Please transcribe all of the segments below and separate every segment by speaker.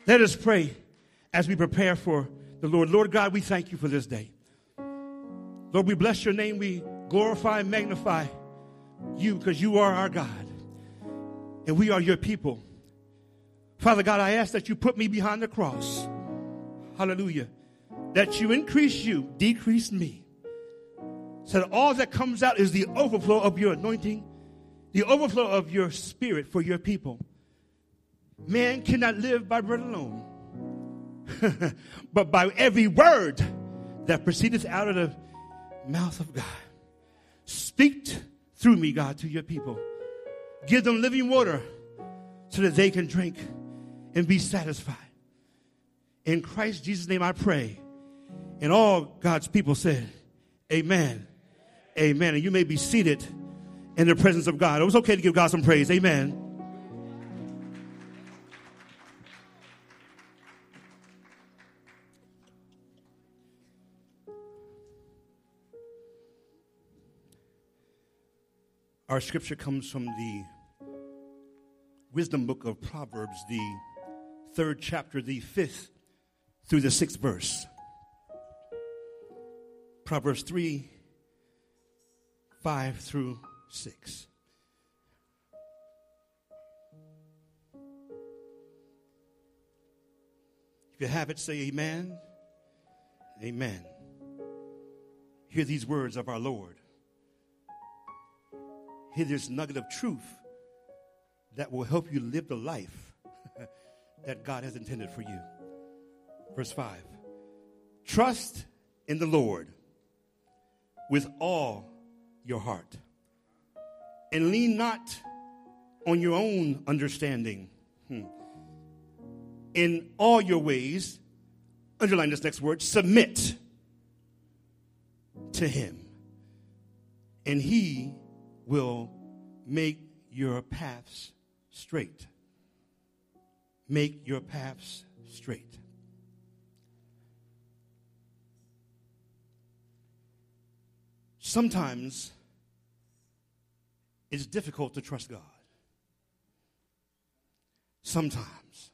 Speaker 1: Let us pray as we prepare for the Lord. Lord God, we thank you for this day. Lord, we bless your name. We glorify and magnify you because you are our God and we are your people. Father God, I ask that you put me behind the cross. Hallelujah. That you increase you, decrease me. So that all that comes out is the overflow of your anointing, the overflow of your spirit for your people. Man cannot live by bread alone, but by every word that proceedeth out of the mouth of God. Speak through me, God, to your people. Give them living water so that they can drink and be satisfied. In Christ Jesus' name I pray. And all God's people said, amen. Amen. And you may be seated in the presence of God. It was okay to give God some praise. Amen. Our scripture comes from the wisdom book of Proverbs, the 3rd chapter, the 5th through the 6th verse. Proverbs 3, 5 through 6. If you have it, say amen. Amen. Hear these words of our Lord. Hear this nugget of truth that will help you live the life that God has intended for you. Verse 5. Trust in the Lord with all your heart, and lean not on your own understanding. In all your ways, underline this next word, submit to him, and he will make your paths straight. Make your paths straight. Sometimes it's difficult to trust God. Sometimes.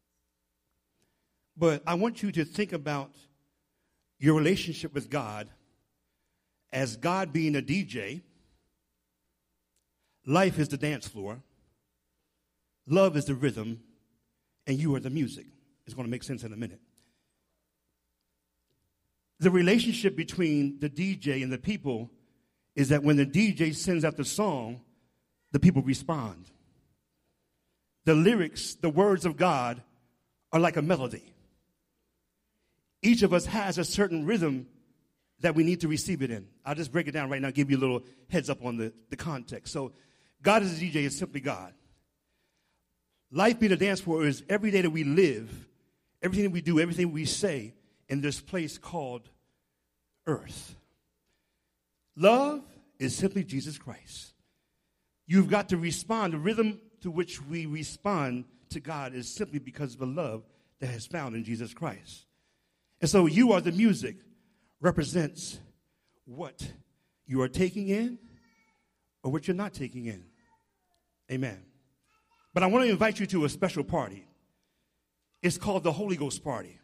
Speaker 1: But I want you to think about your relationship with God as God being a DJ. Life is the dance floor. Love is the rhythm. And you are the music. It's going to make sense in a minute. The relationship between the DJ and the people is that when the DJ sends out the song, the people respond. The lyrics, the words of God are like a melody. Each of us has a certain rhythm that we need to receive it in. I'll just break it down right now, give you a little heads up on the context. So God as a DJ is simply God. Life being a dance floor is every day that we live, everything that we do, everything we say in this place called earth. Love is simply Jesus Christ. You've got to respond. The rhythm to which we respond to God is simply because of the love that is found in Jesus Christ. And so you are the music, represents what you are taking in or what you're not taking in. Amen. But I want to invite you to a special party. It's called the Holy Ghost party.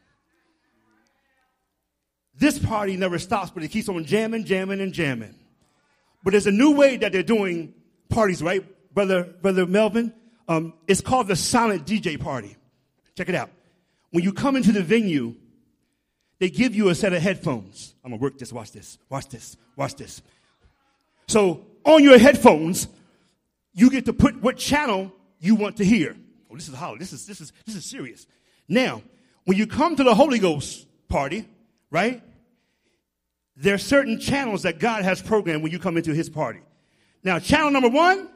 Speaker 1: This party never stops, but it keeps on jamming, jamming, and jamming. But there's a new way that they're doing parties, right, Brother Melvin? It's called the silent DJ party. Check it out. When you come into the venue, they give you a set of headphones. I'm going to work this. Watch this. Watch this. Watch this. So on your headphones, you get to put what channel you want to hear. Oh, this is hollow. This is serious. Now, when you come to the Holy Ghost party, right, there are certain channels that God has programmed when you come into his party. Now, channel number 1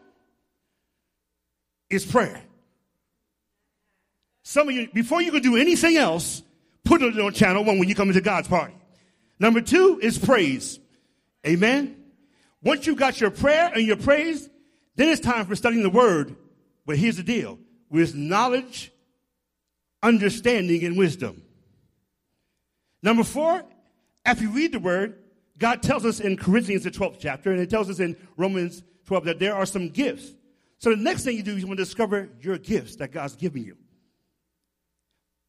Speaker 1: is prayer. Some of you, before you can do anything else, put it on channel 1 when you come into God's party. Number 2 is praise. Amen. Once you got your prayer and your praise, then it's time for studying the word. But here's the deal. With knowledge, understanding, and wisdom. Number 4, after you read the word, God tells us in Corinthians, the 12th chapter, and it tells us in Romans 12 that there are some gifts. So the next thing you do is you want to discover your gifts that God's given you.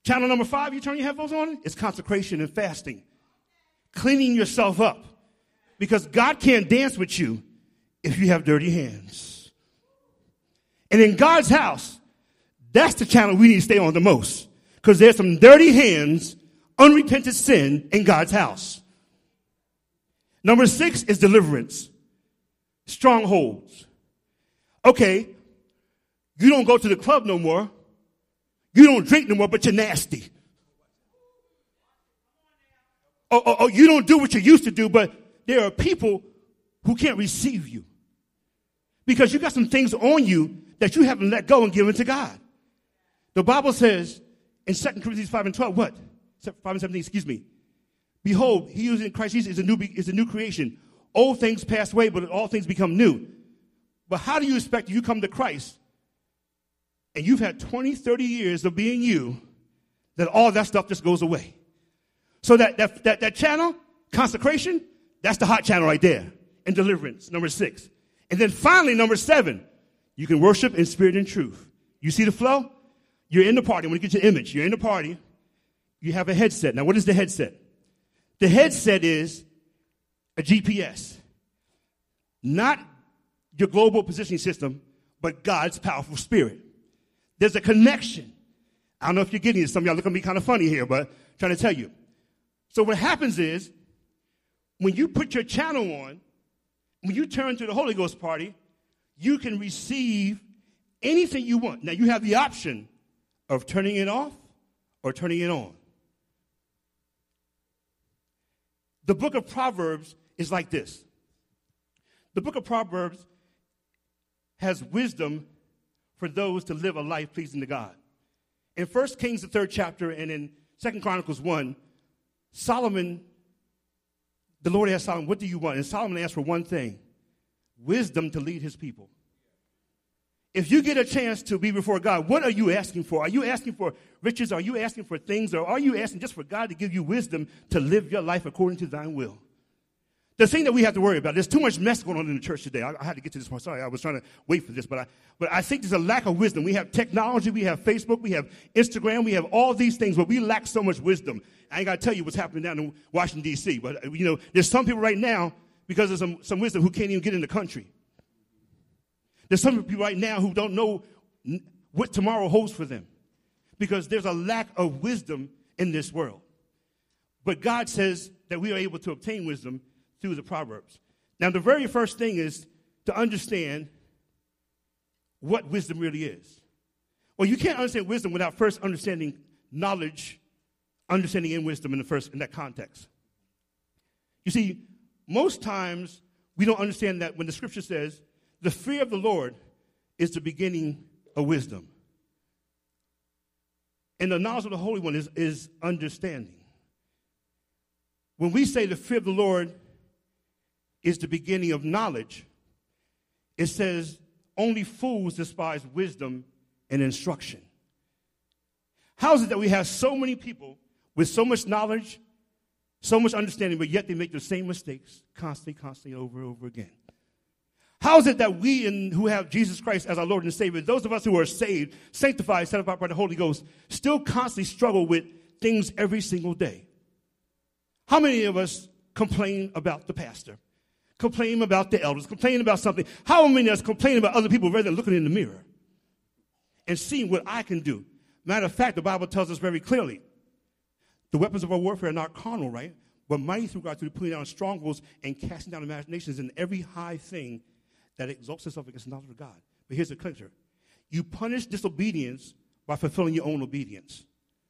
Speaker 1: Channel number 5, you turn your headphones on, it's consecration and fasting. Cleaning yourself up. Because God can't dance with you if you have dirty hands. And in God's house, that's the channel we need to stay on the most. Because there's some dirty hands, unrepented sin in God's house. Number 6 is deliverance. Strongholds. Okay, you don't go to the club no more. You don't drink no more, but you're nasty. Oh, you don't do what you used to do, but there are people who can't receive you. Because you got some things on you that you haven't let go and given to God. The Bible says in 2 Corinthians 5:12, what? 5:17, excuse me. Behold, he who is in Christ Jesus is a new creation. Old things pass away, but all things become new. But how do you expect you come to Christ and you've had 20, 30 years of being you, that all that stuff just goes away? So that channel, consecration, that's the hot channel right there. And deliverance, number 6. And then finally, number 7, you can worship in spirit and truth. You see the flow? You're in the party. When you get your image, you're in the party. You have a headset. Now, what is the headset? The headset is a GPS. Not your global positioning system, but God's powerful spirit. There's a connection. I don't know if you're getting it. Some of y'all look at me kind of funny here, but I'm trying to tell you. So what happens is, when you put your channel on, when you turn to the Holy Ghost party, you can receive anything you want. Now, you have the option of turning it off or turning it on. The book of Proverbs is like this. The book of Proverbs has wisdom for those to live a life pleasing to God. In 1 Kings, the 3rd chapter, and in 2 Chronicles 1, Solomon, the Lord asked Solomon, what do you want? And Solomon asked for one thing, wisdom to lead his people. If you get a chance to be before God, what are you asking for? Are you asking for riches? Are you asking for things? Or are you asking just for God to give you wisdom to live your life according to thine will? The thing that we have to worry about, there's too much mess going on in the church today. I had to get to this part. Sorry, I was trying to wait for this, but I think there's a lack of wisdom. We have technology, we have Facebook, we have Instagram, we have all these things, but we lack so much wisdom. I ain't got to tell you what's happening down in Washington, D.C., but, there's some people right now, because of some wisdom, who can't even get in the country. There's some people right now who don't know what tomorrow holds for them because there's a lack of wisdom in this world. But God says that we are able to obtain wisdom through the Proverbs. Now, the very first thing is to understand what wisdom really is. Well, you can't understand wisdom without first understanding knowledge, understanding and wisdom in that context. You see, most times we don't understand that when the scripture says the fear of the Lord is the beginning of wisdom. And the knowledge of the Holy One is understanding. When we say the fear of the Lord is the beginning of knowledge, it says only fools despise wisdom and instruction. How is it that we have so many people with so much knowledge, so much understanding, but yet they make the same mistakes constantly over and over again? How is it that we who have Jesus Christ as our Lord and Savior, those of us who are saved, sanctified, set apart by the Holy Ghost, still constantly struggle with things every single day? How many of us complain about the pastor, complain about the elders, complain about something? How many of us complain about other people rather than looking in the mirror and seeing what I can do? Matter of fact, the Bible tells us very clearly, the weapons of our warfare are not carnal, right? But mighty through God through pulling down strongholds and casting down imaginations and every high thing that exalts itself against the knowledge of God. But here's the clincher. You punish disobedience by fulfilling your own obedience.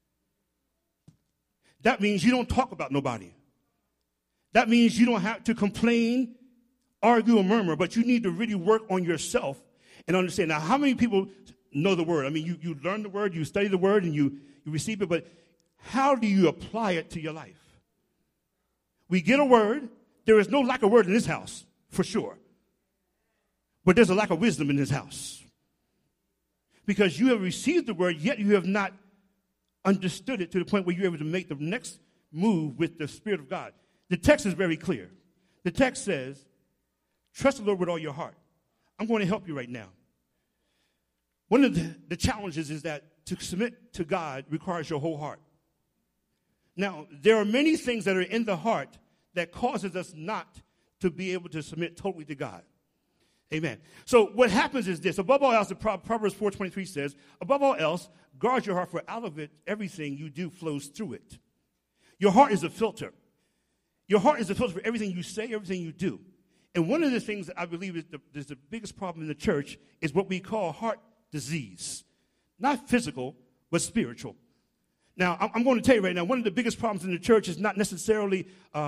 Speaker 1: That means you don't talk about nobody. That means you don't have to complain, argue, or murmur, but you need to really work on yourself and understand. Now, how many people know the word? I mean, you learn the word, you study the word, and you receive it, but how do you apply it to your life? We get a word. There is no lack of word in this house, for sure. But there's a lack of wisdom in this house. Because you have received the word, yet you have not understood it to the point where you're able to make the next move with the Spirit of God. The text is very clear. The text says, trust the Lord with all your heart. I'm going to help you right now. One of the challenges is that to submit to God requires your whole heart. Now, there are many things that are in the heart that causes us not to be able to submit totally to God. Amen. So what happens is this. Above all else, the Proverbs 4:23 says, above all else, guard your heart, for out of it, everything you do flows through it. Your heart is a filter. Your heart is a filter for everything you say, everything you do. And one of the things that I believe is the biggest problem in the church is what we call heart disease. Not physical, but spiritual. Now, I'm going to tell you right now, one of the biggest problems in the church is not necessarily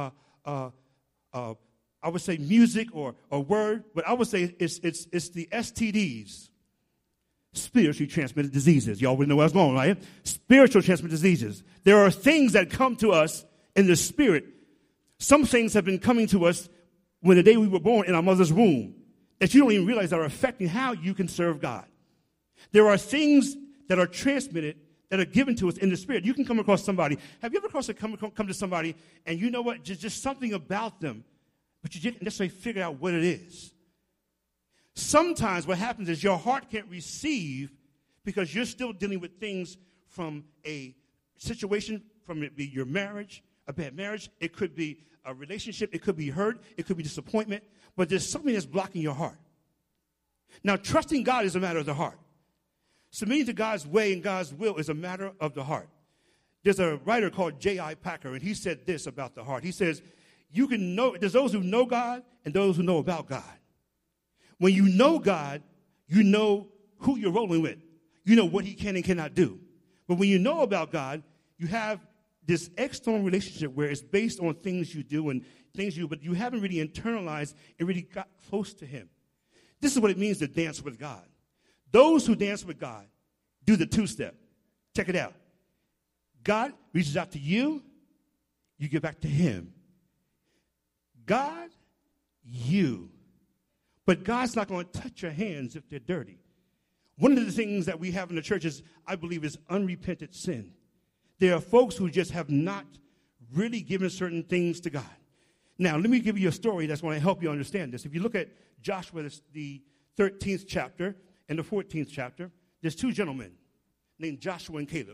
Speaker 1: I would say music or word, but I would say it's the STDs, spiritually transmitted diseases. Y'all would know where I was going, right? Spiritual transmitted diseases. There are things that come to us in the spirit. Some things have been coming to us when the day we were born in our mother's womb that you don't even realize are affecting how you can serve God. There are things that are transmitted that are given to us in the spirit. You can come across somebody. Have you ever come to somebody and you know what? Just something about them, but you didn't necessarily figure out what it is. Sometimes what happens is your heart can't receive because you're still dealing with things from a situation, from it be your marriage, a bad marriage. It could be a relationship. It could be hurt. It could be disappointment. But there's something that's blocking your heart. Now, trusting God is a matter of the heart. Submitting to God's way and God's will is a matter of the heart. There's a writer called J.I. Packer, and he said this about the heart. He says, you can know, there's those who know God and those who know about God. When you know God, you know who you're rolling with. You know what he can and cannot do. But when you know about God, you have this external relationship where it's based on things you do and things but you haven't really internalized and really got close to him. This is what it means to dance with God. Those who dance with God do the two-step. Check it out. God reaches out to you, you give back to him. God, you. But God's not going to touch your hands if they're dirty. One of the things that we have in the church is, I believe, is unrepented sin. There are folks who just have not really given certain things to God. Now, let me give you a story that's going to help you understand this. If you look at Joshua, the 13th chapter and the 14th chapter, there's two gentlemen named Joshua and Caleb.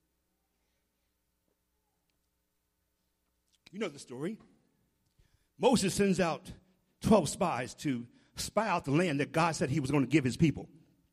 Speaker 1: You know the story. Moses sends out 12 spies to spy out the land that God said he was going to give his people.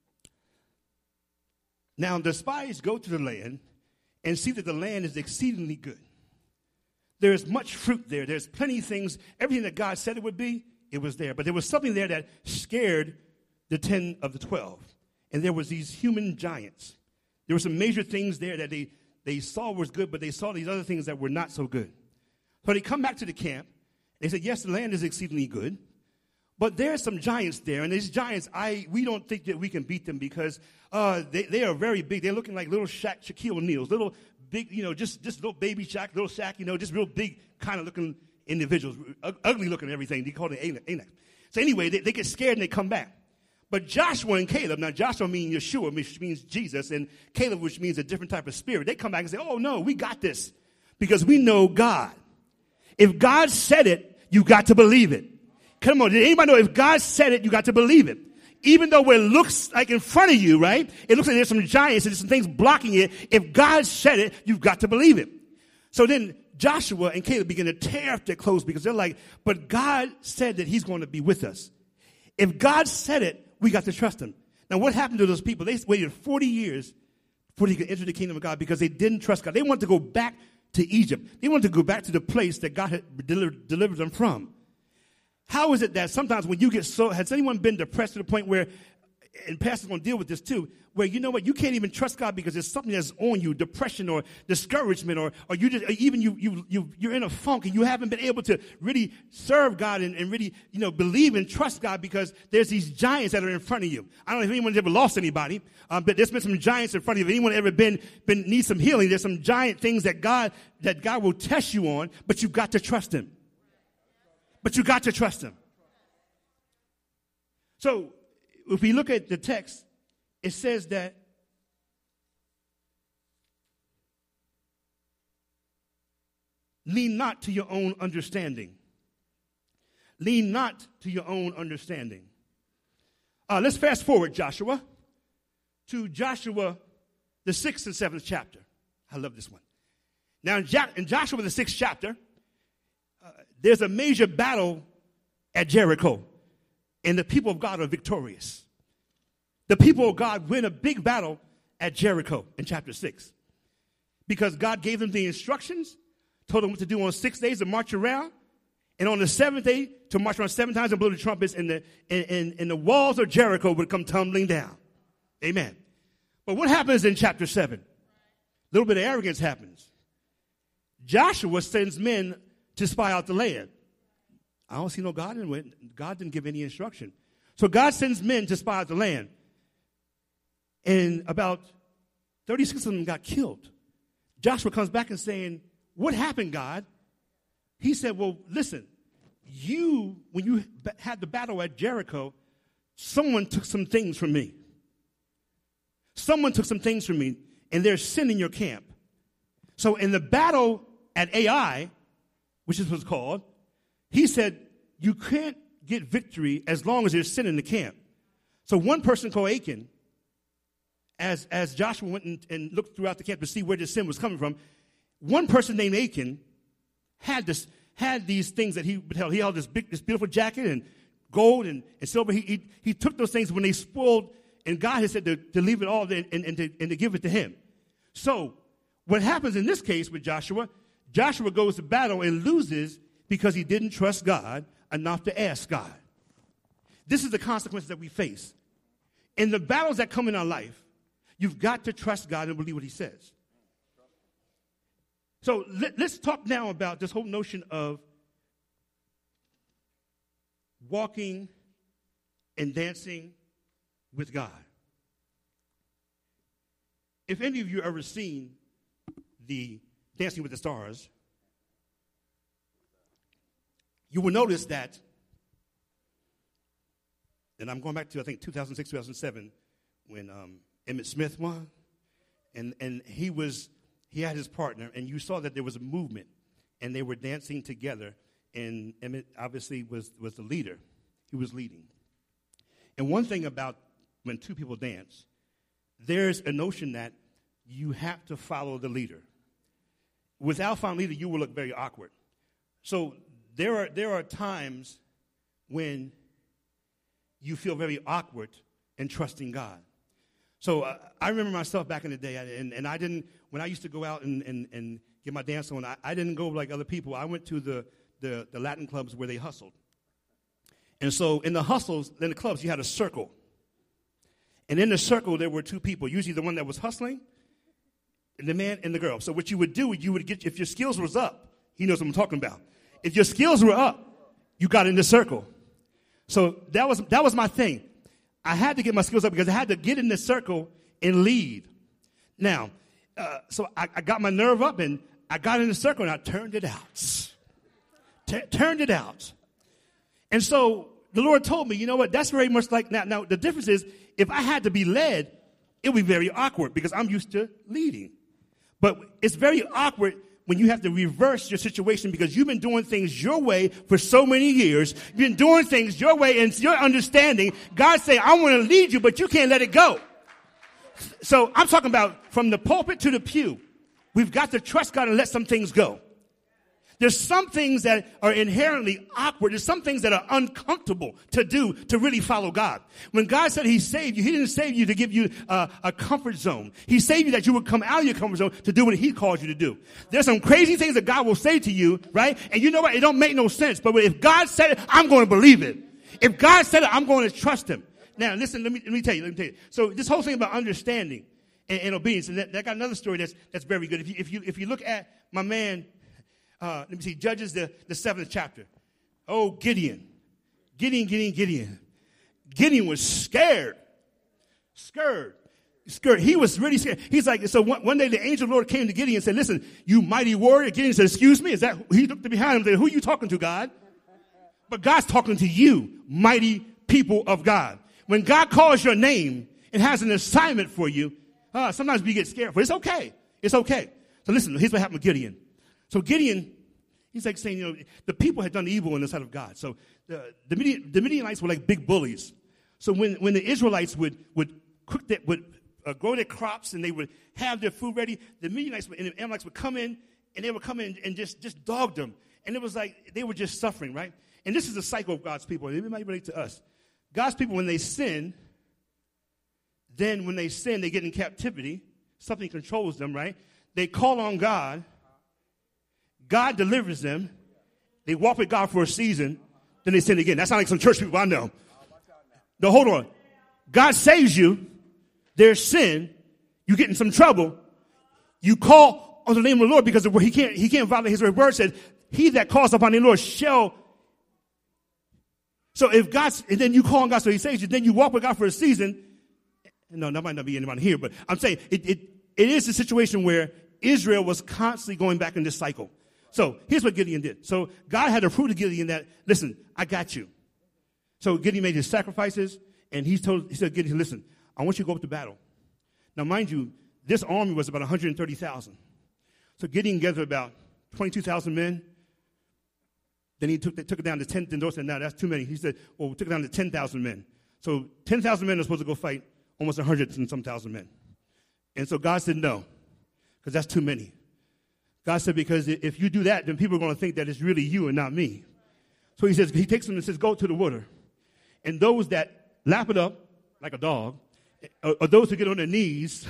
Speaker 1: Now, the spies go to the land and see that the land is exceedingly good. There is much fruit there. There's plenty of things. Everything that God said it would be, it was there. But there was something there that scared the 10 of the 12. And there was these human giants. There were some major things there that they saw was good, but they saw these other things that were not so good. So they come back to the camp. They said, yes, the land is exceedingly good, but there are some giants there. And these giants, we don't think that we can beat them because they are very big. They're looking like little Shaquille O'Neals, little big, just little baby Shaq, little Shaq, just real big kind of looking individuals, ugly looking and everything. They call it Anak. So anyway, they get scared and they come back. But Joshua and Caleb, now Joshua means Yeshua, which means Jesus, and Caleb, which means a different type of spirit. They come back and say, oh, no, we got this because we know God. If God said it, you got to believe it. Come on, did anybody know if God said it, you got to believe it? Even though it looks like in front of you, right? It looks like there's some giants and there's some things blocking it. If God said it, you've got to believe it. So then Joshua and Caleb begin to tear up their clothes because they're like, but God said that he's going to be with us. If God said it, we got to trust him. Now, what happened to those people? They waited 40 years before they could enter the kingdom of God because they didn't trust God. They wanted to go back to Egypt. They wanted to go back to the place that God had delivered them from. How is it that sometimes when you get has anyone been depressed to the point where, and Pastor's going to deal with this too, where you know what, you can't even trust God because there's something that's on you, depression or discouragement, or you just, even you're in a funk and you haven't been able to really serve God and really, believe and trust God because there's these giants that are in front of you. I don't know if anyone's ever lost anybody, but there's been some giants in front of you. If anyone ever needs some healing, there's some giant things that God will test you on, but you've got to trust him. But you got to trust him. So, if we look at the text, it says that lean not to your own understanding. Lean not to your own understanding. Let's fast forward, Joshua, to Joshua the 6th and 7th chapter. I love this one. Now, in Joshua, the 6th chapter, there's a major battle at Jericho, and the people of God are victorious. The people of God win a big battle at Jericho in chapter 6 because God gave them the instructions, told them what to do on 6 days to march around, and on the 7th day to march around 7 times and blow the trumpets, and the walls of Jericho would come tumbling down. Amen. But what happens in chapter 7? A little bit of arrogance happens. Joshua sends men to spy out the land. I don't see no God in it. God didn't give any instruction. So God sends men to spy out the land. And about 36 of them got killed. Joshua comes back and saying, what happened, God? He said, well, listen, when you had the battle at Jericho, someone took some things from me. Someone took some things from me, and there's sin in your camp. So in the battle at Ai, which is what's called, he said, you can't get victory as long as there's sin in the camp. So one person called Achan, as Joshua went and looked throughout the camp to see where the sin was coming from, one person named Achan had these things that he held. He held this beautiful jacket and gold and silver. He took those things when they spoiled, and God had said to leave it all and to give it to him. So what happens in this case with Joshua goes to battle and loses because he didn't trust God enough to ask God. This is the consequences that we face. In the battles that come in our life, you've got to trust God and believe what he says. So let's talk now about this whole notion of walking and dancing with God. If any of you ever seen the Dancing with the Stars, you will notice that, and I'm going back to, I think, 2006, 2007, when Emmitt Smith won, and he had his partner, and you saw that there was a movement, and they were dancing together, and Emmitt obviously was the leader. He was leading. And one thing about when two people dance, there's a notion that you have to follow the leader. Without following the leader, you will look very awkward. So there are times when you feel very awkward in trusting God. So I remember myself back in the day, and I didn't, when I used to go out and get my dance on, I didn't go like other people. I went to the Latin clubs where they hustled. And so in the hustles, in the clubs, you had a circle. And in the circle, there were two people, usually the one that was hustling, and the man and the girl. So what you would do, you would get, if your skills was up, he knows what I'm talking about. If your skills were up, you got in the circle. So that was my thing. I had to get my skills up because I had to get in the circle and lead. Now, so I got my nerve up and I got in the circle and I turned it out. Turned it out. And so the Lord told me, you know what, that's very much like now. Now, the difference is if I had to be led, it would be very awkward because I'm used to leading. But it's very awkward when you have to reverse your situation because you've been doing things your way for so many years. You've been doing things your way and your understanding. God say, I want to lead you, but you can't let it go. So I'm talking about from the pulpit to the pew. We've got to trust God and let some things go. There's some things that are inherently awkward. There's some things that are uncomfortable to do to really follow God. When God said he saved you, he didn't save you to give you a comfort zone. He saved you that you would come out of your comfort zone to do what he called you to do. There's some crazy things that God will say to you, right? And you know what? It don't make no sense. But if God said it, I'm going to believe it. If God said it, I'm going to trust him. Now, listen, let me tell you. So this whole thing about understanding and obedience, and that got another story that's very good. If you look at my man, let me see, Judges, the 7th chapter. Oh, Gideon. Gideon was scared. He was really scared. He's like, so one day the angel of the Lord came to Gideon and said, listen, you mighty warrior. Gideon said, excuse me, is that, he looked behind him and said, who are you talking to, God? But God's talking to you, mighty people of God. When God calls your name and has an assignment for you, sometimes we get scared, but it's okay. It's okay. So listen, here's what happened with Gideon. So Gideon, he's like saying, you know, the people had done evil in the sight of God. So the Midianites were like big bullies. So when the Israelites would grow their crops and they would have their food ready, the Midianites and the Amalekites would come in, and they would come in and just dog them. And it was like they were just suffering, right? And this is the cycle of God's people. It might relate to us. God's people, when they sin, they get in captivity. Something controls them, right? They call on God. God delivers them. They walk with God for a season. Then they sin again. That sounds like some church people I know. No, hold on. God saves you. There's sin. You get in some trouble. You call on the name of the Lord because he can't violate his word. Word says, he that calls upon the Lord shall. So if and then you call on God so he saves you, then you walk with God for a season. No, that might not be anybody here, but I'm saying it is a situation where Israel was constantly going back in this cycle. So here's what Gideon did. So God had to prove to Gideon that, listen, I got you. So Gideon made his sacrifices, and he said, Gideon, listen, I want you to go up to battle. Now, mind you, this army was about 130,000. So Gideon gathered about 22,000 men. Then he took it down to 10. Then those said, no, that's too many. He said, well, we took it down to 10,000 men. So 10,000 men are supposed to go fight almost 100 and some thousand men. And so God said, no, because that's too many. God said, because if you do that, then people are going to think that it's really you and not me. So he takes them and says, go to the water. And those that lap it up like a dog, or those who get on their knees,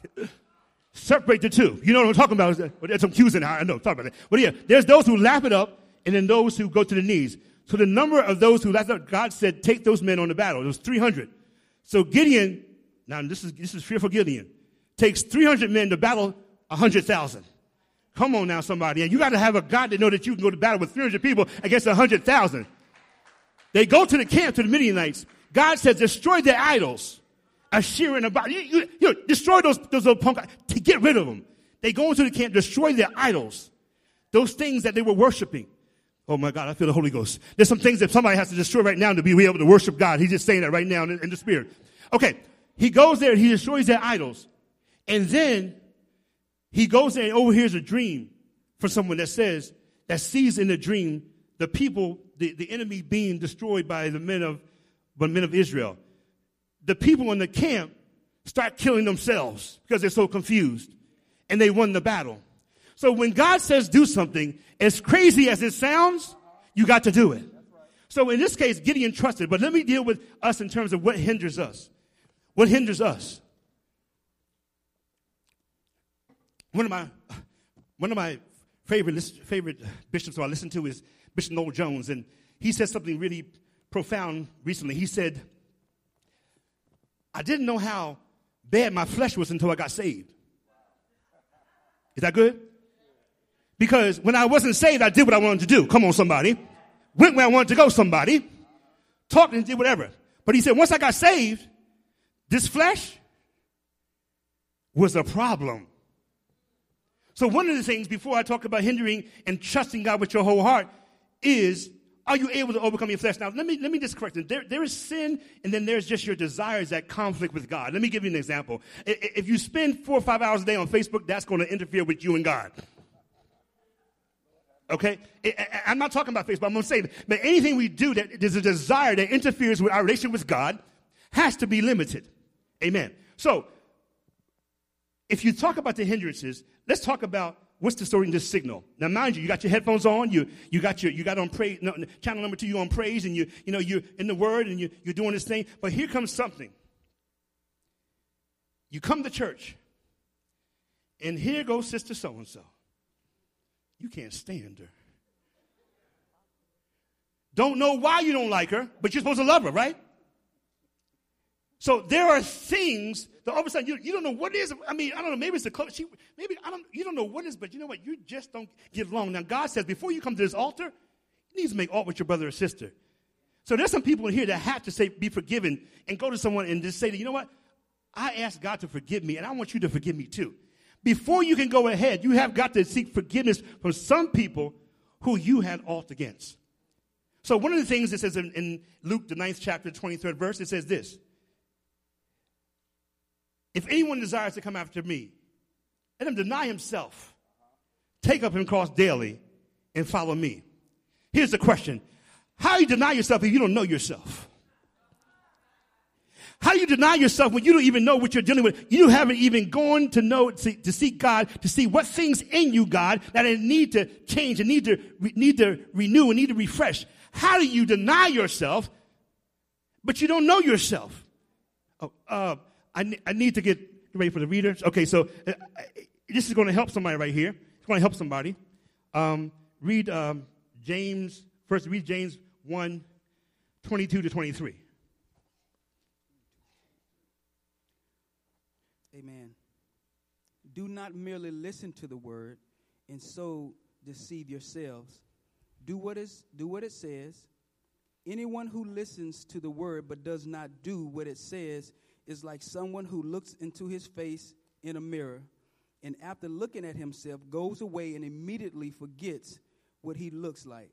Speaker 1: separate the two. You know what I'm talking about? There's some cues in there. I know, talk about that. But yeah, there's those who lap it up, and then those who go to the knees. So the number of those who lap it up, God said, take those men on the battle. It was 300. So Gideon, now this is fearful Gideon, takes 300 men to battle 100,000. Come on now, somebody. And you got to have a God that know that you can go to battle with 300 people against 100,000. They go to the camp, to the Midianites. God says, destroy their idols. Asherah and Abad. You destroy those little punk, to get rid of them. They go into the camp, destroy their idols. Those things that they were worshiping. Oh my God, I feel the Holy Ghost. There's some things that somebody has to destroy right now to be able to worship God. He's just saying that right now in the spirit. Okay, he goes there, he destroys their idols. And then he goes there and overhears a dream from someone that sees in the dream the people, the enemy being destroyed by the men of Israel. The people in the camp start killing themselves because they're so confused. And they won the battle. So when God says do something, as crazy as it sounds, you got to do it. So in this case, Gideon trusted. But let me deal with us in terms of what hinders us. What hinders us? One of my favorite bishops who I listen to is Bishop Noel Jones, and he said something really profound recently. He said, I didn't know how bad my flesh was until I got saved. Is that good? Because when I wasn't saved, I did what I wanted to do. Come on, somebody. Went where I wanted to go, somebody. Talked and did whatever. But he said, once I got saved, this flesh was a problem. So one of the things before I talk about hindering and trusting God with your whole heart is, are you able to overcome your flesh? Now, let me just correct it. There is sin, and then there's just your desires that conflict with God. Let me give you an example. If you spend 4 or 5 hours a day on Facebook, that's going to interfere with you and God. Okay? I'm not talking about Facebook. I'm going to say that anything we do that there's a desire that interferes with our relationship with God has to be limited. Amen. So, if you talk about the hindrances, let's talk about what's the story in this signal. Now, mind you got your headphones on, you got on praise, channel number 2, you're on praise, and you're in the Word, and you're doing this thing. But here comes something. You come to church, and here goes Sister So-and-so. You can't stand her. Don't know why you don't like her, but you're supposed to love her, right? So there are things that all of a sudden you don't know what it is. I mean, I don't know, maybe it's the clothes. You don't know what it is, but you know what? You just don't get along. Now, God says before you come to this altar, you need to make art with your brother or sister. So there's some people in here that have to say, be forgiven, and go to someone and just say, you know what? I asked God to forgive me, and I want you to forgive me too. Before you can go ahead, you have got to seek forgiveness from some people who you had aught against. So one of the things it says in Luke, the 9th chapter, 23rd verse, it says this. If anyone desires to come after me, let him deny himself, take up his cross daily, and follow me. Here's the question. How do you deny yourself if you don't know yourself? How do you deny yourself when you don't even know what you're dealing with? You haven't even gone to know, to seek God, to see what things in you, God, that need to change and need to renew and need to refresh. How do you deny yourself, but you don't know yourself? I need to get ready for the readers. Okay, so this is going to help somebody right here. It's going to help somebody. Read James 1, 22 to 23.
Speaker 2: Amen. Do not merely listen to the word and so deceive yourselves. Do what it says. Anyone who listens to the word but does not do what it says is like someone who looks into his face in a mirror and after looking at himself goes away and immediately forgets what he looks like.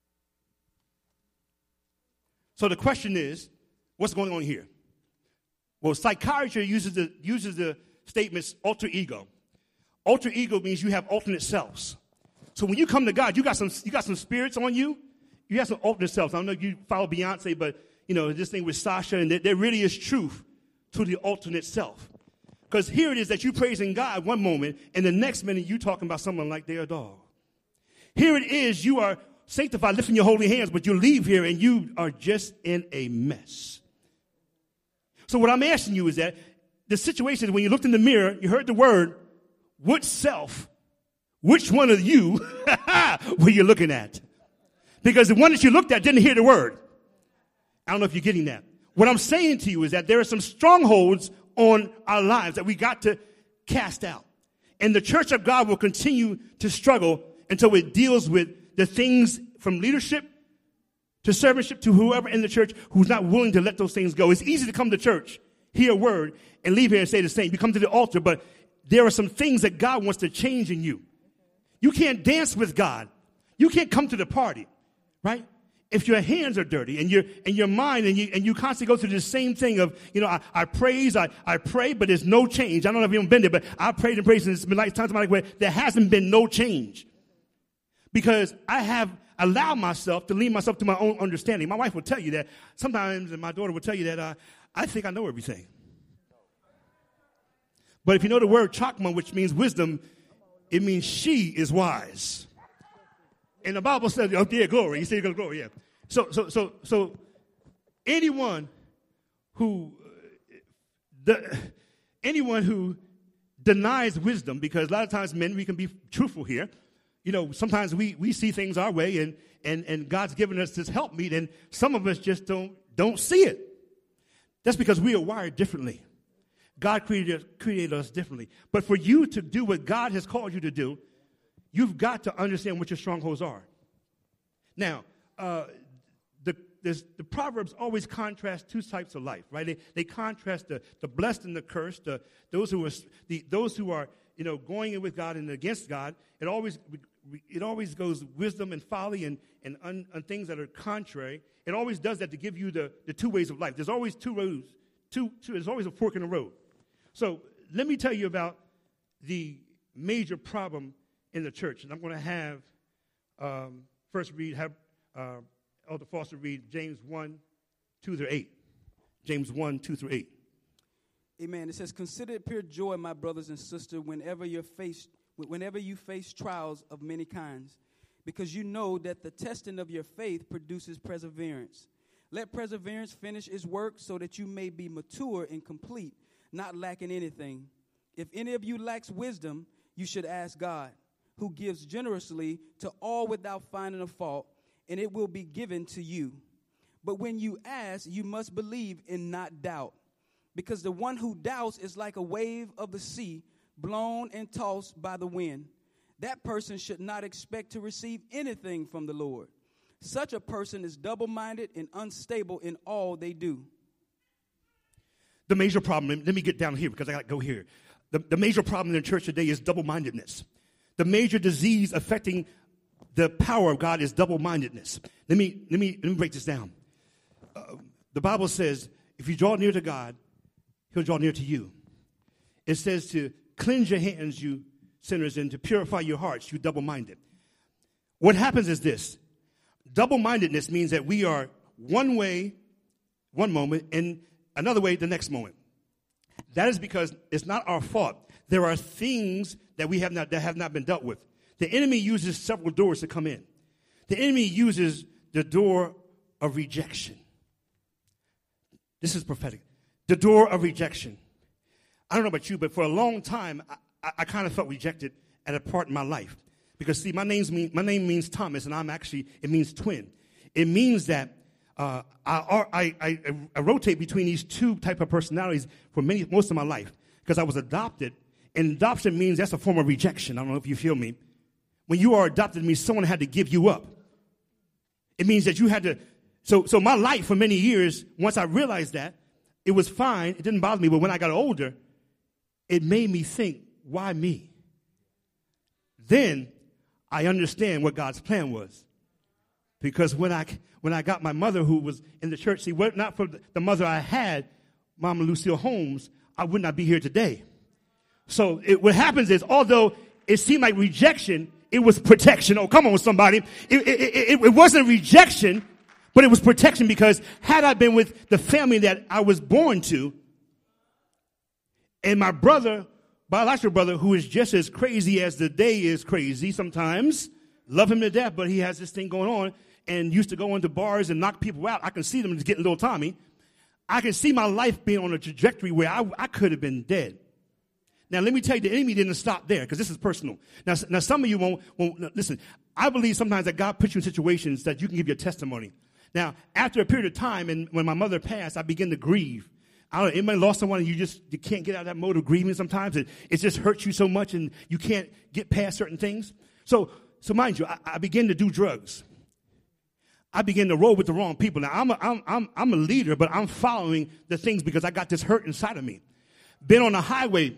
Speaker 1: So the question is, what's going on here? Well, psychiatry uses the statements alter ego. Alter ego means you have alternate selves. So when you come to God, you got some spirits on you. You have some alternate selves. I don't know if you follow Beyonce, but this thing with Sasha, and there really is truth to the alternate self. Because here it is that you praising God one moment, and the next minute you talking about someone like they're a dog. Here it is, you are sanctified, lifting your holy hands, but you leave here and you are just in a mess. So what I'm asking you is that the situation is when you looked in the mirror, you heard the word, which self, which one of you were you looking at? Because the one that you looked at didn't hear the word. I don't know if you're getting that. What I'm saying to you is that there are some strongholds on our lives that we got to cast out. And the church of God will continue to struggle until it deals with the things from leadership to servantship to whoever in the church who's not willing to let those things go. It's easy to come to church, hear a word, and leave here and say the same. You come to the altar, but there are some things that God wants to change in you. You can't dance with God. You can't come to the party, right? If your hands are dirty and your mind and you constantly go through the same thing of, I praise, I pray, but there's no change. I don't know if you've been there, but I prayed and praised, and it's been like times where there hasn't been no change. Because I have allowed myself to lead myself to my own understanding. My wife will tell you that sometimes, and my daughter will tell you that I think I know everything. But if you know the word chakma, which means wisdom, it means she is wise. And the Bible says, oh, yeah, glory. You say glory, yeah. So anyone who denies wisdom, because a lot of times men, we can be truthful here. Sometimes we see things our way and God's given us this helpmeet, and some of us just don't see it. That's because we are wired differently. God created us differently. But for you to do what God has called you to do, you've got to understand what your strongholds are. Now, the Proverbs always contrast two types of life, right? They contrast the blessed and the cursed, those who are going in with God and against God. It always goes wisdom and folly and things that are contrary. It always does that to give you the two ways of life. There's always two roads. There's always a fork in the road. So let me tell you about the major problem in the church. And I'm going to have Elder Foster read James 1, 2 through 8. James 1, 2 through 8.
Speaker 2: Amen. It says, "Consider it pure joy, my brothers and sisters, whenever you face trials of many kinds, because you know that the testing of your faith produces perseverance. Let perseverance finish its work so that you may be mature and complete, not lacking anything. If any of you lacks wisdom, you should ask God, who gives generously to all without finding a fault, and it will be given to you. But when you ask, you must believe and not doubt, because the one who doubts is like a wave of the sea, blown and tossed by the wind. That person should not expect to receive anything from the Lord. Such a person is double-minded and unstable in all they do."
Speaker 1: The major problem, let me get down here because I got to go here. The major problem in the church today is double-mindedness. The major disease affecting the power of God is double-mindedness. Let me break this down. The Bible says, if you draw near to God, He'll draw near to you. It says to cleanse your hands, you sinners, and to purify your hearts, you double-minded. What happens is this. Double-mindedness means that we are one way, one moment, and Another way, the next moment. That is because it's not our fault. There are things that that have not been dealt with. The enemy uses several doors to come in. The enemy uses the door of rejection. This is prophetic. The door of rejection. I don't know about you, but for a long time, I kind of felt rejected at a part in my life. Because, see, my name means Thomas, and it means twin. It means that I rotate between these two type of personalities for most of my life. Because I was adopted, and adoption means that's a form of rejection. I don't know if you feel me. When you are adopted, it means someone had to give you up. It means that you had to. So my life for many years, once I realized that, it was fine. It didn't bother me. But when I got older, it made me think, why me? Then I understand what God's plan was. Because when I got my mother who was in the church, see, not for the mother I had, Mama Lucille Holmes, I would not be here today. So what happens is, although it seemed like rejection, it was protection. Oh, come on, somebody. It wasn't rejection, but it was protection, because had I been with the family that I was born to, and my brother, biological brother, who is just as crazy as the day is crazy sometimes, love him to death, but he has this thing going on and used to go into bars and knock people out. I can see them just getting little Tommy. I can see my life being on a trajectory where I could have been dead. Now, let me tell you, the enemy didn't stop there, because this is personal. Now, some of you won't listen. I believe sometimes that God puts you in situations that you can give your testimony. Now, after a period of time, and when my mother passed, I began to grieve. I don't know, anybody lost someone and you can't get out of that mode of grieving sometimes? It just hurts you so much and you can't get past certain things. So mind you, I began to do drugs. I began to roll with the wrong people. Now, I'm a leader, but I'm following the things because I got this hurt inside of me. Been on a highway,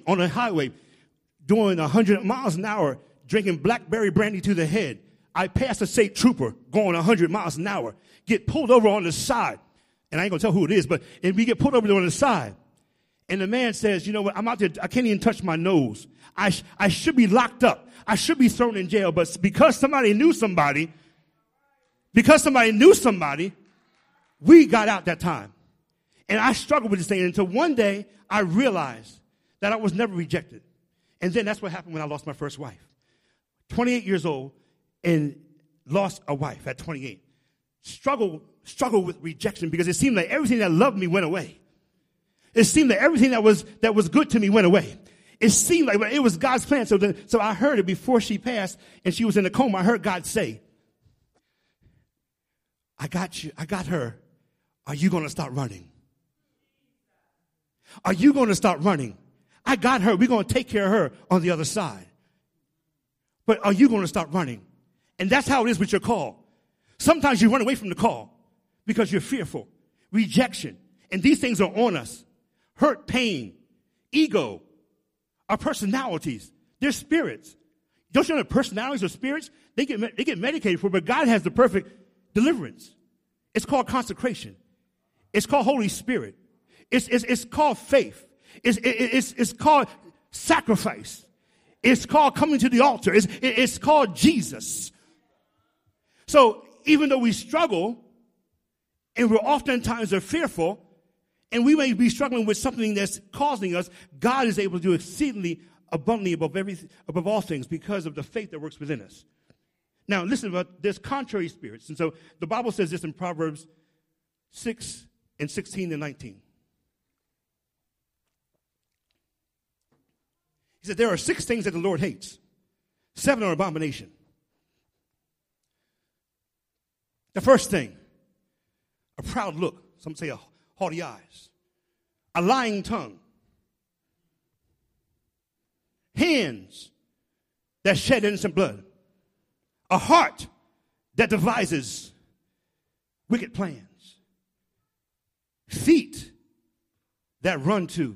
Speaker 1: doing 100 miles an hour, drinking blackberry brandy to the head. I passed a state trooper going 100 miles an hour, get pulled over on the side. And I ain't going to tell who it is, but we get pulled over on the side. And the man says, you know what, I'm out there, I can't even touch my nose. I should be locked up. I should be thrown in jail. But because somebody knew somebody, we got out that time. And I struggled with this thing until one day I realized that I was never rejected. And then that's what happened when I lost my first wife. 28 years old and lost a wife at 28. Struggled with rejection because it seemed like everything that loved me went away. It seemed like everything that was good to me went away. It seemed like it was God's plan. So I heard it before she passed and she was in a coma. I heard God say, I got you. I got her. Are you going to start running? Are you going to start running? I got her. We're going to take care of her on the other side. But are you going to start running? And that's how it is with your call. Sometimes you run away from the call because you're fearful. Rejection. And these things are on us. Hurt, pain, ego, our personalities. They're spirits. Don't you know that personalities or spirits, they get medicated for, but God has the perfect deliverance. It's called consecration. It's called Holy Spirit. It's called faith. It's called sacrifice. It's called coming to the altar. It's called Jesus. So even though we struggle and we're oftentimes are fearful and we may be struggling with something that's causing us, God is able to do exceedingly abundantly above all things because of the faith that works within us. Now, listen, but there's contrary spirits. And so the Bible says this in Proverbs 6 and 16 and 19. He said, there are 6 things that the Lord hates. 7 are abomination. The first thing, a proud look. Some say haughty eyes. A lying tongue. Hands that shed innocent blood. A heart that devises wicked plans. Feet that run to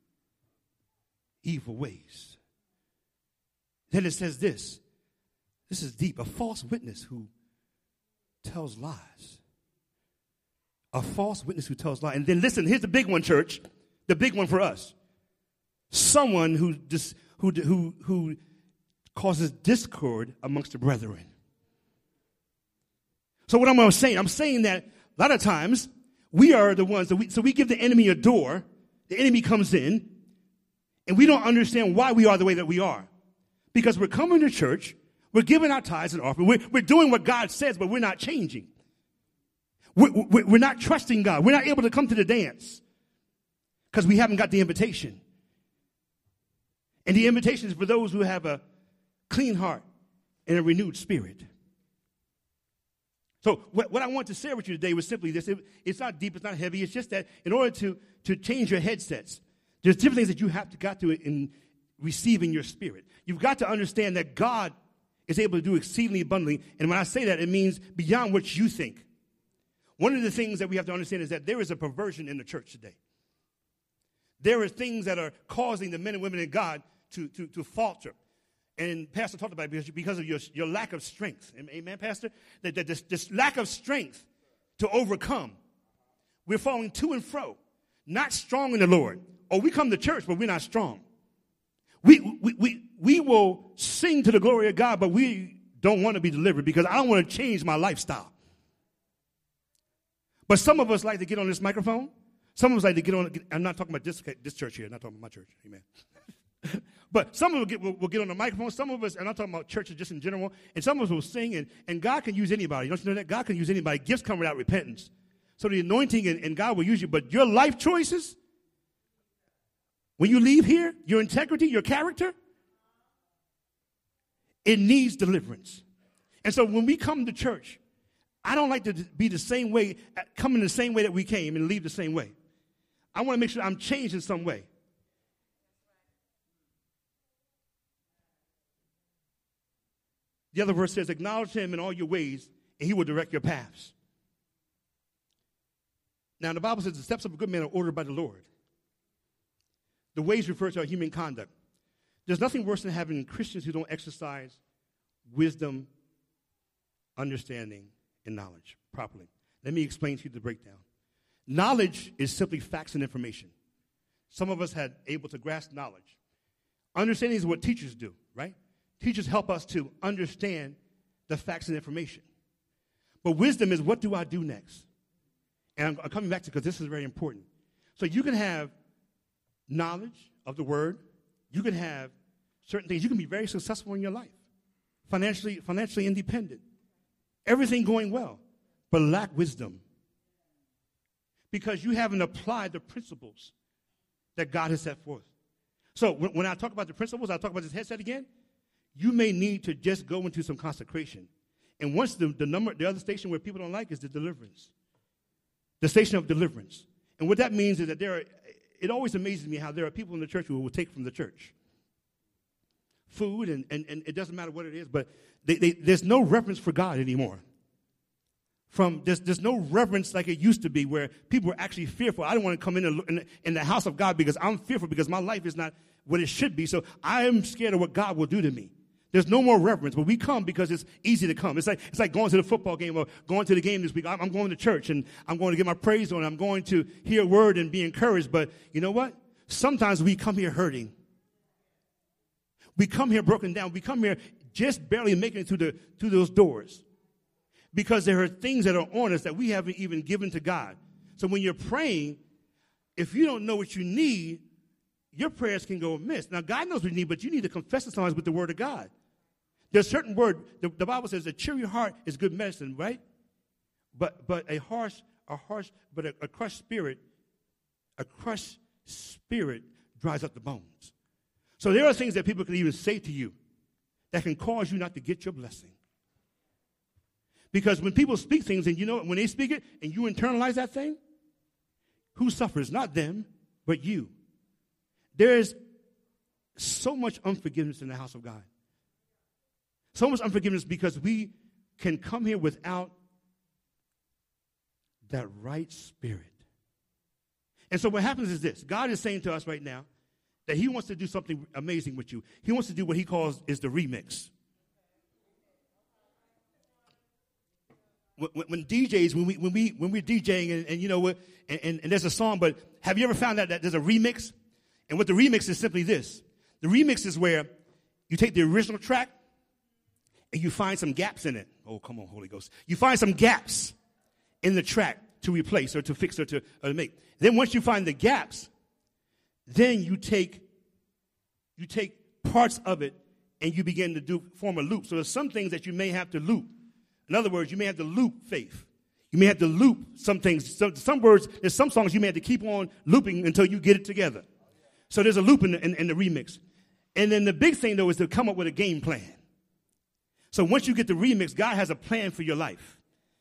Speaker 1: evil ways. Then it says this. This is deep. A false witness who tells lies. A false witness who tells lies. And then listen, here's the big one, church. The big one for us. Someone who causes discord amongst the brethren. So what am I saying? I'm saying that a lot of times We are the ones, so we give the enemy a door. The enemy comes in, and we don't understand why we are the way that we are. Because we're coming to church, we're giving our tithes and offering, we're doing what God says, but we're not changing. We're not trusting God. We're not able to come to the dance because we haven't got the invitation. And the invitation is for those who have a clean heart and a renewed spirit. So what I want to share with you today was simply this. It's not deep, it's not heavy. It's just that in order to change your headsets, there's different things that you have to got to in receiving your spirit. You've got to understand that God is able to do exceedingly abundantly. And when I say that, it means beyond what you think. One of the things that we have to understand is that there is a perversion in the church today. There are things that are causing the men and women in God to falter. And Pastor talked about it because of your lack of strength. Amen, Pastor? That this lack of strength to overcome. We're falling to and fro, not strong in the Lord. Or we come to church, but we're not strong. We will sing to the glory of God, but we don't want to be delivered because I don't want to change my lifestyle. But some of us like to get on this microphone. Some of us like to get on. I'm not talking about this church here. I'm not talking about my church. Amen. But some of us will get on the microphone. Some of us, and I'm talking about churches just in general, and some of us will sing, and God can use anybody. Don't you know that? God can use anybody. Gifts come without repentance. So the anointing and God will use you. But your life choices, when you leave here, your integrity, your character, it needs deliverance. And so when we come to church, I don't like to be the same way, come in the same way that we came and leave the same way. I want to make sure I'm changed in some way. The other verse says, acknowledge him in all your ways, and he will direct your paths. Now, the Bible says the steps of a good man are ordered by the Lord. The ways refer to our human conduct. There's nothing worse than having Christians who don't exercise wisdom, understanding, and knowledge properly. Let me explain to you the breakdown. Knowledge is simply facts and information. Some of us had able to grasp knowledge. Understanding is what teachers do, right? Teachers help us to understand the facts and information. But wisdom is, what do I do next? And I'm coming back to, because this is very important. So you can have knowledge of the word. You can have certain things. You can be very successful in your life, financially independent, everything going well, but lack wisdom because you haven't applied the principles that God has set forth. So when I talk about the principles, I talk about this headset again. You may need to just go into some consecration. And once the other station where people don't like is the deliverance, the station of deliverance. And what that means is that it always amazes me how there are people in the church who will take from the church food, and it doesn't matter what it is, but there's no reverence for God anymore. There's no reverence like it used to be, where people were actually fearful. I don't want to come in the house of God because I'm fearful because my life is not what it should be. So I am scared of what God will do to me. There's no more reverence, but we come because it's easy to come. It's like going to the football game or going to the game this week. I'm going to church and I'm going to get my praise on. I'm going to hear a word and be encouraged. But you know what? Sometimes we come here hurting. We come here broken down. We come here just barely making it through those doors because there are things that are on us that we haven't even given to God. So when you're praying, if you don't know what you need, your prayers can go amiss. Now, God knows what you need, but you need to confess it sometimes with the word of God. There's a certain word, the Bible says a cheery heart is good medicine, right? But a crushed spirit dries up the bones. So there are things that people can even say to you that can cause you not to get your blessing. Because when people speak things, and you know, when they speak it and you internalize that thing, who suffers? Not them, but you. There is so much unforgiveness in the house of God. So much unforgiveness because we can come here without that right spirit. And so what happens is this. God is saying to us right now that he wants to do something amazing with you. He wants to do what he calls is the remix. When DJs, when we're DJing and you know what, and there's a song, but have you ever found out that there's a remix? And what the remix is simply this. The remix is where you take the original track and you find some gaps in it. Oh, come on, Holy Ghost. You find some gaps in the track to replace or to fix or to make. Then once you find the gaps, then you take parts of it and you begin to form a loop. So there's some things that you may have to loop. In other words, you may have to loop faith. You may have to loop some things. Some words, there's some songs you may have to keep on looping until you get it together. So there's a loop in the remix. And then the big thing, though, is to come up with a game plan. So once you get the remix, God has a plan for your life.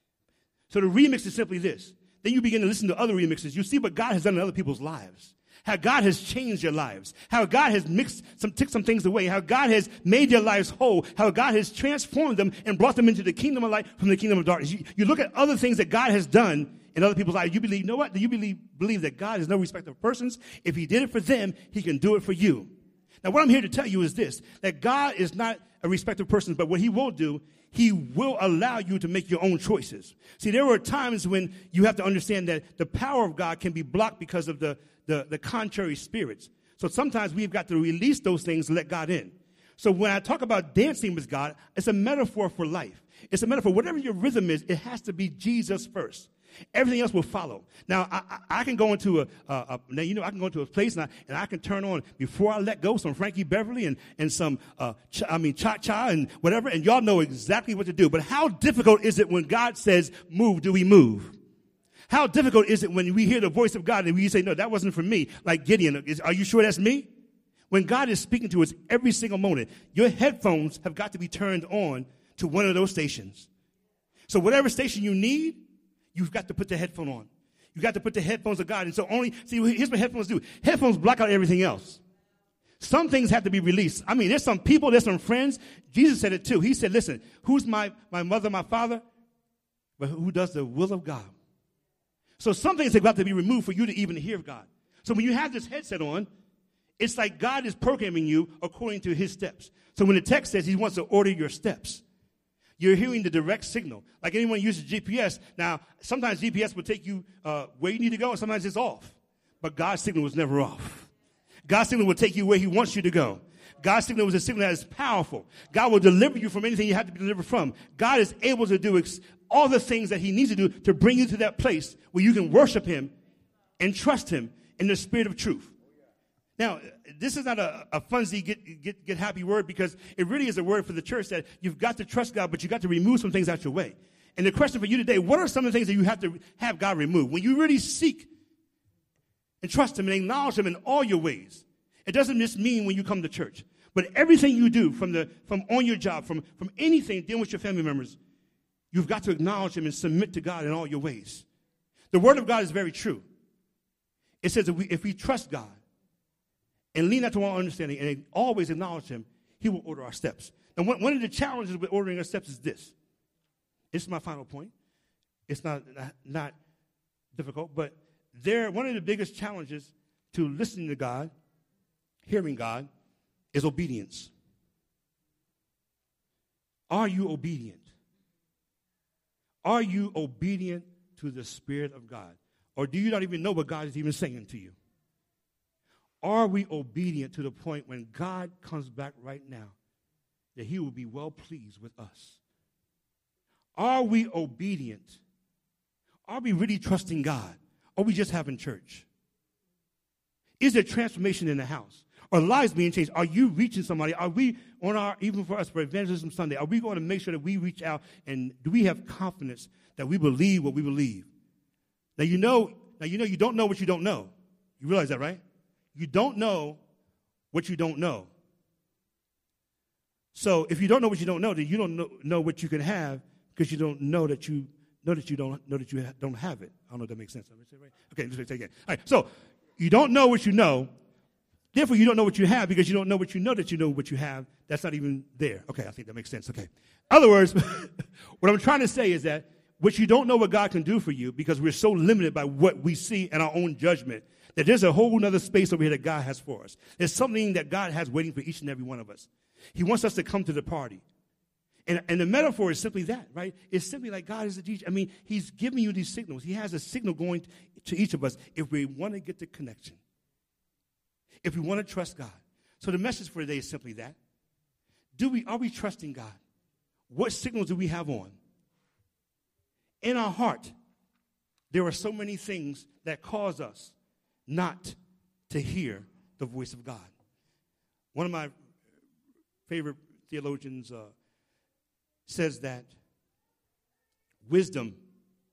Speaker 1: So the remix is simply this. Then you begin to listen to other remixes. You see what God has done in other people's lives. How God has changed your lives. How God has took some things away. How God has made your lives whole. How God has transformed them and brought them into the kingdom of light from the kingdom of darkness. You look at other things that God has done in other people's lives. You believe, you know what? Do you believe that God is no respecter of persons? If he did it for them, he can do it for you. Now, what I'm here to tell you is this, that God is not a respecter of persons, but what he will do, he will allow you to make your own choices. See, there are times when you have to understand that the power of God can be blocked because of the contrary spirits. So sometimes we've got to release those things and let God in. So when I talk about dancing with God, it's a metaphor for life. It's a metaphor. Whatever your rhythm is, it has to be Jesus first. Everything else will follow. Now, I can go into I can go into a place and I can turn on, before I let go, some Frankie Beverly and some, cha-cha and whatever, and y'all know exactly what to do. But how difficult is it when God says, move, do we move? How difficult is it when we hear the voice of God and we say, no, that wasn't for me, like Gideon. Are you sure that's me? When God is speaking to us every single moment, your headphones have got to be turned on to one of those stations. So whatever station you need, you've got to put the headphone on. You got to put the headphones of God. And so here's what headphones do. Headphones block out everything else. Some things have to be released. I mean, there's some people, there's some friends. Jesus said it too. He said, listen, who's my mother, my father? But who does the will of God? So some things have got to be removed for you to even hear God. So when you have this headset on, it's like God is programming you according to his steps. So when the text says he wants to order your steps, you're hearing the direct signal. Like anyone uses GPS. Now, sometimes GPS will take you where you need to go, and sometimes it's off. But God's signal was never off. God's signal will take you where he wants you to go. God's signal is a signal that is powerful. God will deliver you from anything you have to be delivered from. God is able to do all the things that he needs to do to bring you to that place where you can worship him and trust him in the spirit of truth. Now, this is not a funsy get happy word, because it really is a word for the church that you've got to trust God, but you've got to remove some things out your way. And the question for you today, what are some of the things that you have to have God remove? When you really seek and trust him and acknowledge him in all your ways, it doesn't just mean when you come to church, but everything you do from on your job, from anything dealing with your family members, you've got to acknowledge him and submit to God in all your ways. The word of God is very true. It says that if we trust God and lean not to our understanding and always acknowledge him, he will order our steps. And one of the challenges with ordering our steps is this. This is my final point. It's not difficult, but one of the biggest challenges to listening to God, hearing God, is obedience. Are you obedient? Are you obedient to the Spirit of God? Or do you not even know what God is even saying to you? Are we obedient to the point when God comes back right now that he will be well pleased with us? Are we obedient? Are we really trusting God? Or are we just having church? Is there transformation in the house? Are lives being changed? Are you reaching somebody? Are we even for us, for Evangelism Sunday, are we going to make sure that we reach out, and do we have confidence that we believe what we believe? Now you know you don't know what you don't know. You realize that, right? You don't know what you don't know. So if you don't know what you don't know, then you don't know what you can have, because you don't know that you don't have it. I don't know if that makes sense. Okay, let's say it again. All right, so you don't know what you know. Therefore, you don't know what you have, because you don't know what you know that you know what you have. That's not even there. Okay, I think that makes sense. Okay. In other words, what I'm trying to say is that what you don't know what God can do for you, because we're so limited by what we see in our own judgment, that there's a whole other space over here that God has for us. There's something that God has waiting for each and every one of us. He wants us to come to the party. And the metaphor is simply that, right? It's simply like God is a teacher. I mean, he's giving you these signals. He has a signal going to each of us if we want to get the connection, if we want to trust God. So the message for today is simply that. Are we trusting God? What signals do we have on? In our heart, there are so many things that cause us not to hear the voice of God. One of my favorite theologians says that wisdom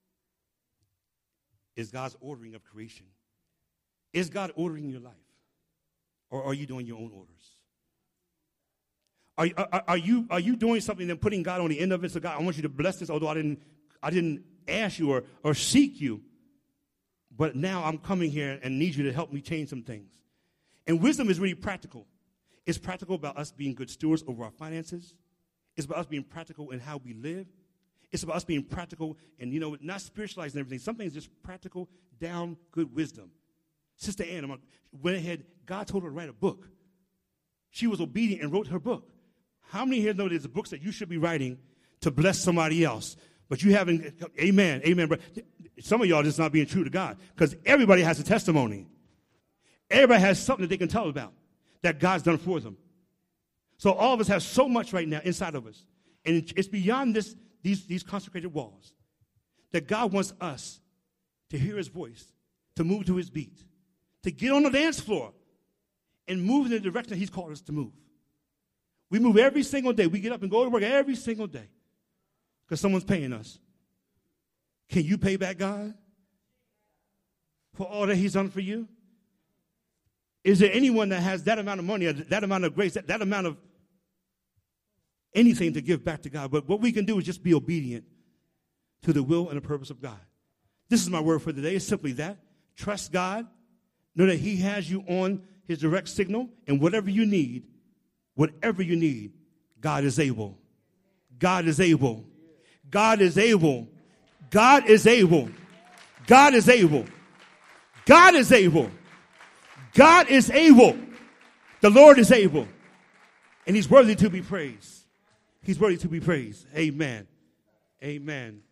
Speaker 1: is God's ordering of creation. Is God ordering your life? Or are you doing your own orders? Are you doing something and putting God on the end of it? So God, I want you to bless this, although I didn't ask you or seek you. But now I'm coming here and need you to help me change some things. And wisdom is really practical. It's practical about us being good stewards over our finances. It's about us being practical in how we live. It's about us being practical and, not spiritualizing everything. Some things just practical, down, good wisdom. Sister Ann went ahead. God told her to write a book. She was obedient and wrote her book. How many here know there's books that you should be writing to bless somebody else? But you haven't, amen. But some of y'all just not being true to God because everybody has a testimony. Everybody has something that they can tell about that God's done for them. So all of us have so much right now inside of us. And it's beyond these consecrated walls that God wants us to hear his voice, to move to his beat, to get on the dance floor and move in the direction that he's called us to move. We move every single day. We get up and go to work every single day because someone's paying us. Can you pay back God for all that he's done for you? Is there anyone that has that amount of money, or that amount of grace, that amount of anything to give back to God? But what we can do is just be obedient to the will and the purpose of God. This is my word for today. It's simply that. Trust God. Know that he has you on his direct signal, and whatever you need, God is able. God is able. God is able. God is able. God is able. God is able. God is able. The Lord is able. And he's worthy to be praised. He's worthy to be praised. Amen. Amen.